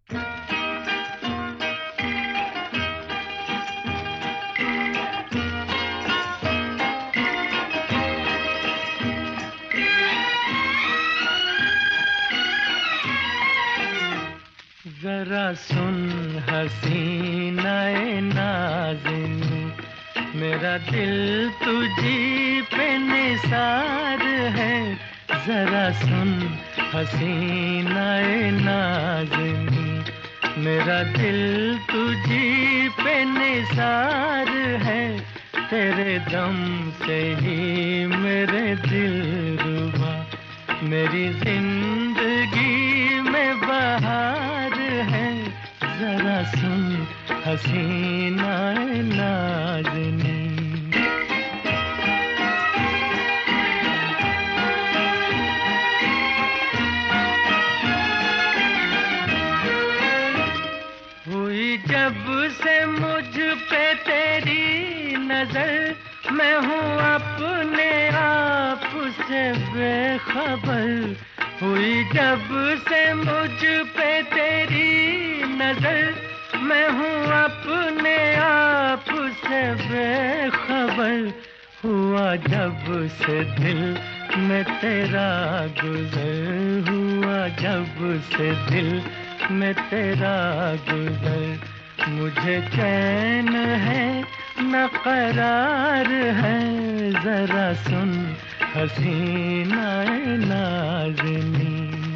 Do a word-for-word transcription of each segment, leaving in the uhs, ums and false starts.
जरा सुन हसीनाए नाज़िनी, मेरा दिल तुझी पे निसार है। जरा सुन हसीनाए नाज़िनी, मेरा दिल तुझी पे निसार है। तेरे दम से ही मेरे दिल रुबा, मेरी जिंदगी में बहार है। जरा सुन हसीनाए नाज़िनी। हुई जब से मुझ पे तेरी नजर, मैं हूँ अपने आप से बेखबर। हुई जब से मुझ पे तेरी नजर, मैं हूँ अपने आप से बेखबर। हुआ जब से दिल में तेरा गुजर, हुआ जब से दिल में तेरा गुजर। मुझे चैन है न करार है। जरा सुन हसीनाए नाज़िनी।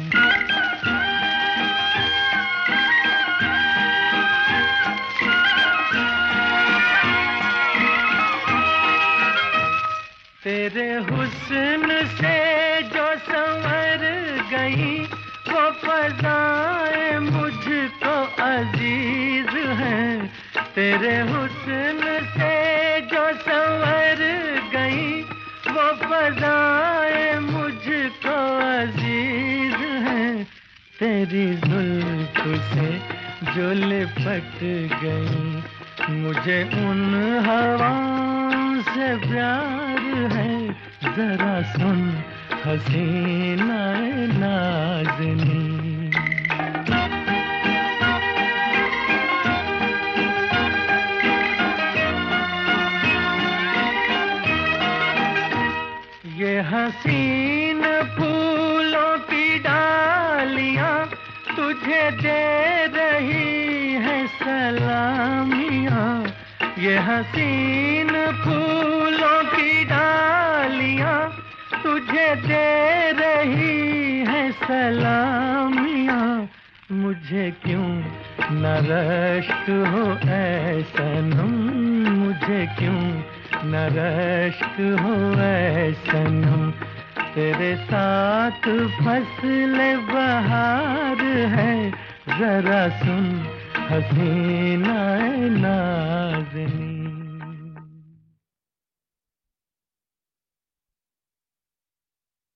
तेरे हुस्न से जो संवर गई, वो फ़ज़ाएं मुझको अजीज हैं। तेरे हुस्न से जो संवर गई, वो फ़ज़ाएं मुझको अजीज हैं। तेरी जुल्फ से जो लिपट गई, मुझे उन हवाओं से प्यार है। जरा सुन हसीनाए नाज़िनी। ये हसीन फूलों की डालियां तुझे दे रही है सलामियां। ये हसीन फूलों की डालियां तुझे दे रही है सलामियां। मुझे क्यों न रश्क हो ऐ सनम, मुझे क्यों न रश्क हो ऐ सनम। तेरे साथ फसले बहार है। जरा सुन हसीनाए ना